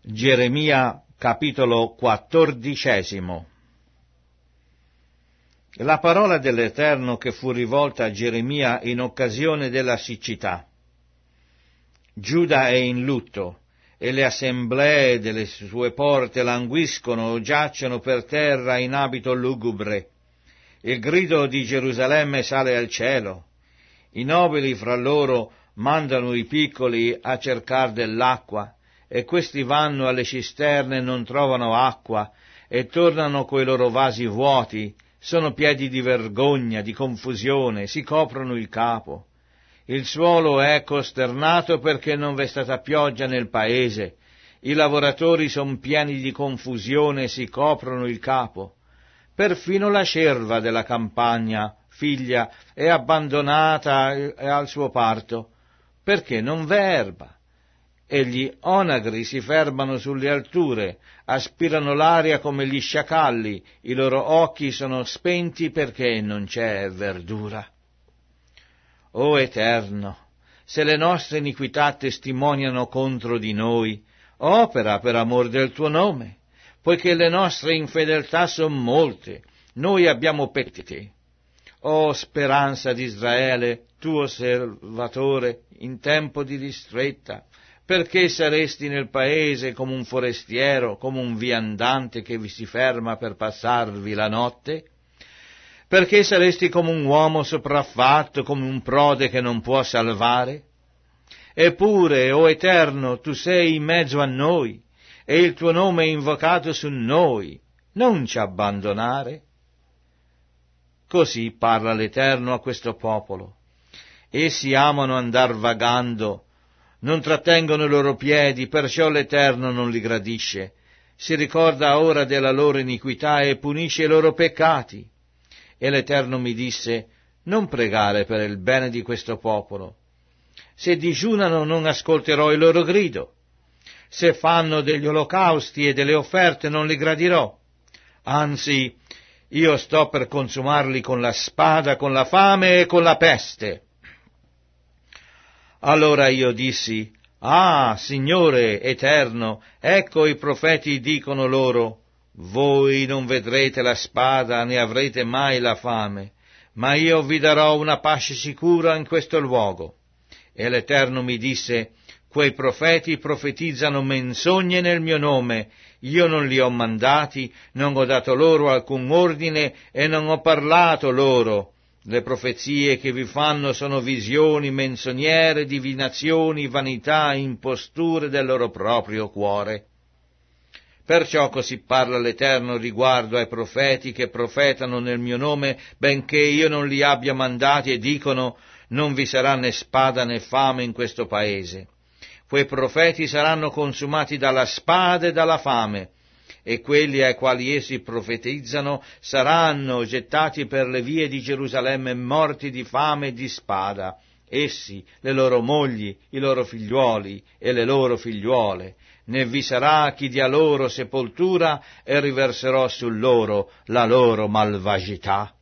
Geremia capitolo 14. La parola dell'Eterno che fu rivolta a Geremia in occasione della siccità. Giuda è in lutto, e le assemblee delle sue porte languiscono o giacciono per terra in abito lugubre. Il grido di Gerusalemme sale al cielo. I nobili fra loro mandano i piccoli a cercar dell'acqua, e questi vanno alle cisterne e non trovano acqua, e tornano coi loro vasi vuoti, sono piedi di vergogna, di confusione, si coprono il capo. Il suolo è costernato perché non v'è stata pioggia nel paese, i lavoratori son pieni di confusione e si coprono il capo. Perfino la cerva della campagna, figlia, è abbandonata al suo parto, perché non v'è erba. E gli onagri si fermano sulle alture, aspirano l'aria come gli sciacalli, i loro occhi sono spenti perché non c'è verdura. O Eterno, se le nostre iniquità testimoniano contro di noi, opera per amor del tuo nome, poiché le nostre infedeltà son molte, noi abbiamo peccati. O speranza di Israele, tuo Salvatore, in tempo di ristretta, perché saresti nel paese come un forestiero, come un viandante che vi si ferma per passarvi la notte? Perché saresti come un uomo sopraffatto, come un prode che non può salvare? Eppure, o Eterno, tu sei in mezzo a noi, e il tuo nome è invocato su noi, non ci abbandonare. Così parla l'Eterno a questo popolo. Essi amano andar vagando, non trattengono i loro piedi, perciò l'Eterno non li gradisce. Si ricorda ora della loro iniquità e punisce i loro peccati. E l'Eterno mi disse, non pregare per il bene di questo popolo. Se digiunano non ascolterò il loro grido. Se fanno degli olocausti e delle offerte non li gradirò. Anzi, io sto per consumarli con la spada, con la fame e con la peste. Allora io dissi, ah, Signore Eterno, ecco i profeti dicono loro, voi non vedrete la spada né avrete mai la fame, ma io vi darò una pace sicura in questo luogo. E l'Eterno mi disse, quei profeti profetizzano menzogne nel mio nome, io non li ho mandati, non ho dato loro alcun ordine e non ho parlato loro. Le profezie che vi fanno sono visioni menzognere, divinazioni, vanità, imposture del loro proprio cuore. Perciò così parla l'Eterno riguardo ai profeti che profetano nel mio nome, benché io non li abbia mandati, e dicono, non vi sarà né spada né fame in questo paese. Quei profeti saranno consumati dalla spada e dalla fame, e quelli ai quali essi profetizzano saranno gettati per le vie di Gerusalemme morti di fame e di spada, essi, le loro mogli, i loro figliuoli e le loro figliuole. Ne vi sarà chi dia loro sepoltura e riverserò su loro la loro malvagità.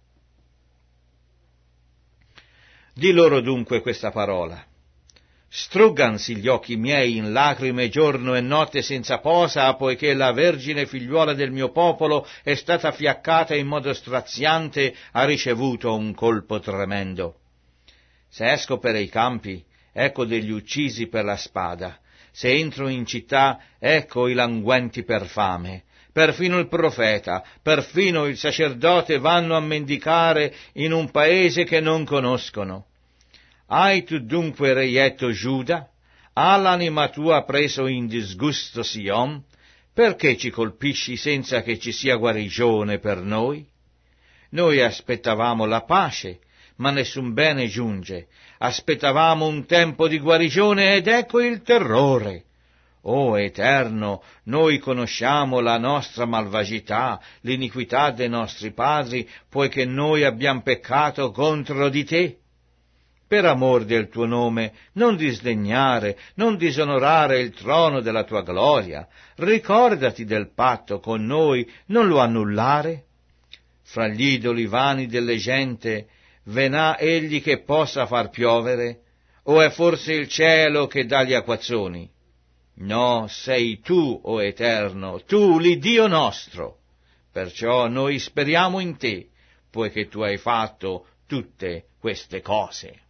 Di loro dunque questa parola. Struggansi gli occhi miei in lacrime giorno e notte senza posa, poiché la vergine figliuola del mio popolo è stata fiaccata in modo straziante, ha ricevuto un colpo tremendo. Se esco per i campi, ecco degli uccisi per la spada. Se entro in città, ecco i languenti per fame. Perfino il profeta, perfino il sacerdote vanno a mendicare in un paese che non conoscono. Hai tu dunque reietto Giuda? Ha l'anima tua preso in disgusto Sion? Perché ci colpisci senza che ci sia guarigione per noi? Noi aspettavamo la pace, ma nessun bene giunge. Aspettavamo un tempo di guarigione ed ecco il terrore. O Eterno, noi conosciamo la nostra malvagità, l'iniquità dei nostri padri, poiché noi abbiamo peccato contro di te. Per amor del tuo nome, non disdegnare, non disonorare il trono della tua gloria. Ricordati del patto con noi, non lo annullare. Fra gli idoli vani delle gente, ve n'ha egli che possa far piovere? O è forse il cielo che dà gli acquazzoni? No, sei tu, o Eterno, tu l'Iddio nostro. Perciò noi speriamo in te, poiché tu hai fatto tutte queste cose.